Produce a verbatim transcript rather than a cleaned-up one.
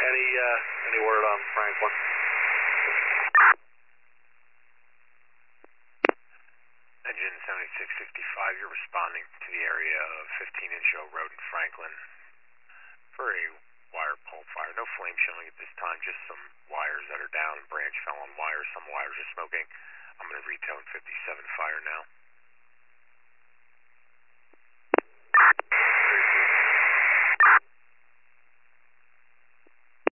Any, uh, any word on Franklin? Engine seventy-six fifty-five, you're responding to the area of fifteen Incho Road in Franklin for a wire pole fire. No flame showing at this time, just some wires that are down. A branch fell on wires, some wires are smoking. I'm going to retone fifty-seven fire now.